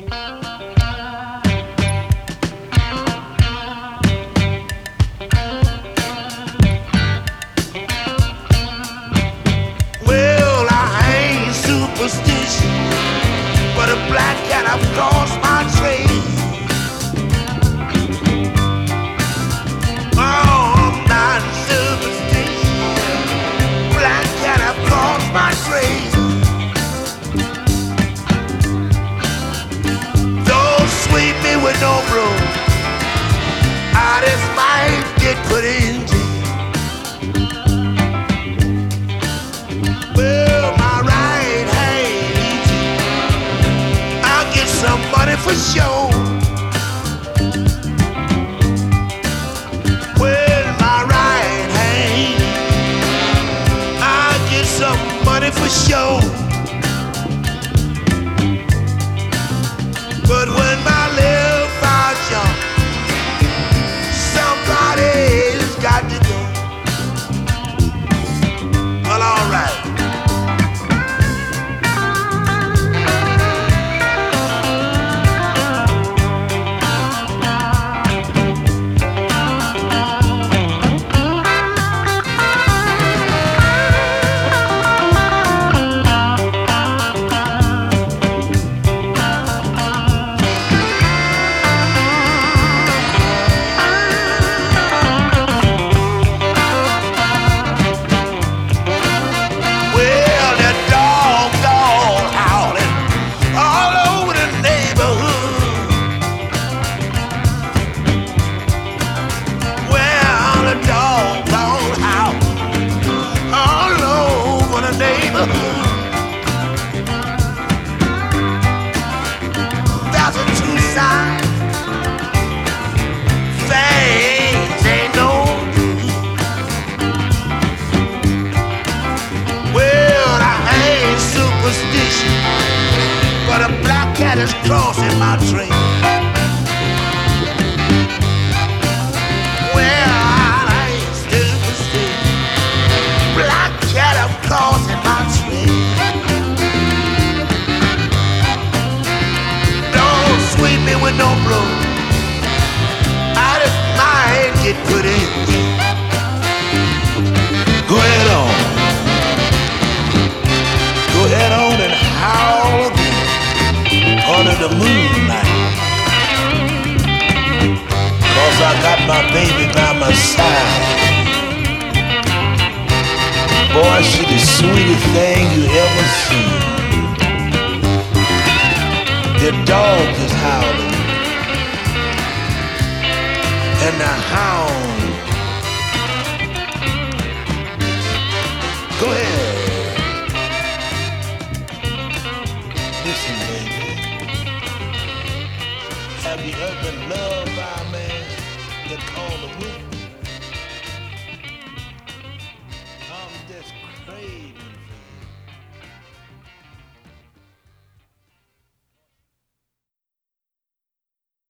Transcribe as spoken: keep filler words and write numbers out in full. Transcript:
Well, I ain't superstitious, but a black cat I've crossed my trail. Oh, I'm not superstitious, black cat I've crossed my trail. Don't sweep me with no broom, I just might get put in jail. Well, my right hand, I'll get some money for sure. Well, my right hand, I'll get some money for sure. But when my left eye jump, somebody's got to go. Well, all right. Well, that dog all howling all over the neighborhood. Well, the dog all howling all over the neighborhood. That's a true sign. Things ain't no good. Well, I ain't superstitious, but a black cat is crossing my trail. Well, I ain't superstitious, black cat is crossing my trail. Don't sweep me with no broom, I just might get put in jail. Go ahead on. Go ahead on and howl again under the moonlight. Cause I got my baby by my side. Boy, she the sweetest thing you ever seen. The dog is howling and the hound. Go ahead. Listen, baby. Have you ever been loved by a man that called a woman? I'm just crazy.